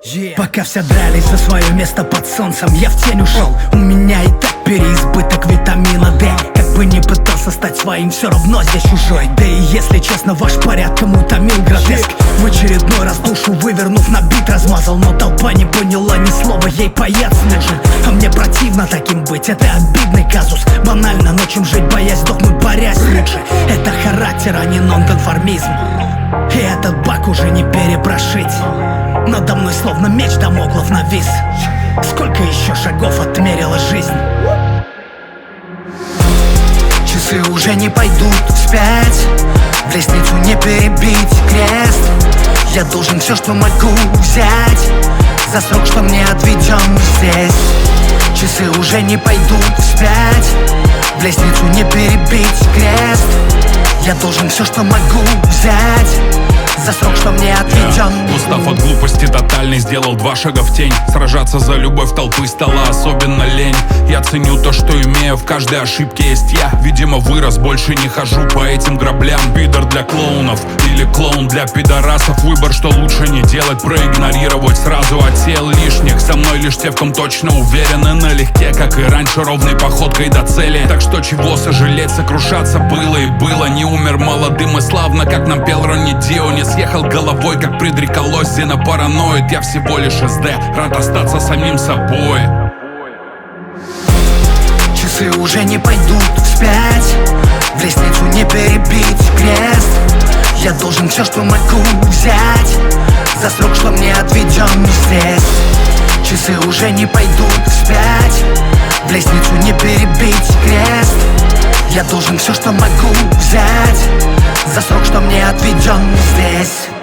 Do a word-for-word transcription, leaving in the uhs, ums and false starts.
Yeah. Пока все дрались за свое место под солнцем, я в тень ушел. У меня и так переизбыток витамина D. Как бы не пытался стать своим, все равно здесь чужой. Да и если честно, ваш порядком утомил гротеск. В очередной раз душу вывернув, на бит размазал. Но толпа не поняла ни слова, ей паяц нужен. А мне противно таким быть, это обидный казус. Банально, но чем жить, боясь сдохнуть, борясь лучше. Это характер, а не нонконформизм. И этот бак уже не перепрошить. Надо мной словно меч Дамоклов навис. Сколько еще шагов отмерила жизнь? Часы уже не пойдут вспять, в лестницу не перебить крест. Я должен все, что могу взять, за срок, что мне отведен здесь. Часы уже не пойдут вспять, в лестницу не перебить крест. Я должен все, что могу взять, за срок, что мне отведен. Yeah. Устав от глупости тотальный, сделал два шага в тень. Сражаться за любовь толпы стало особенно лень. Я ценю то, что имею, в каждой ошибке есть я. Видимо, вырос, больше не хожу по этим граблям. Пидор для клоунов или клоун для пидорасов. Выбор, что лучше не делать, проигнорировать сразу от сил лишних. Со мной лишь те, в ком точно уверены, налегке, как и раньше, ровной походкой до цели. Так что чего сожалеть, сокрушаться было и было. Не умер молодым и славно, как нам пел Ронни Дио. Не съехал головой, как предрекалось Зенопараноид. Я всего лишь эс дэ, рад остаться самим собой. Часы уже не пойдут вспять, в лестницу не перебить крест. Я должен все, что могу взять, за срок, что мне отведен здесь. Часы уже не пойдут вспять, в лестницу не перебить крест. Я должен все, что могу взять, за срок, что мне отведен здесь.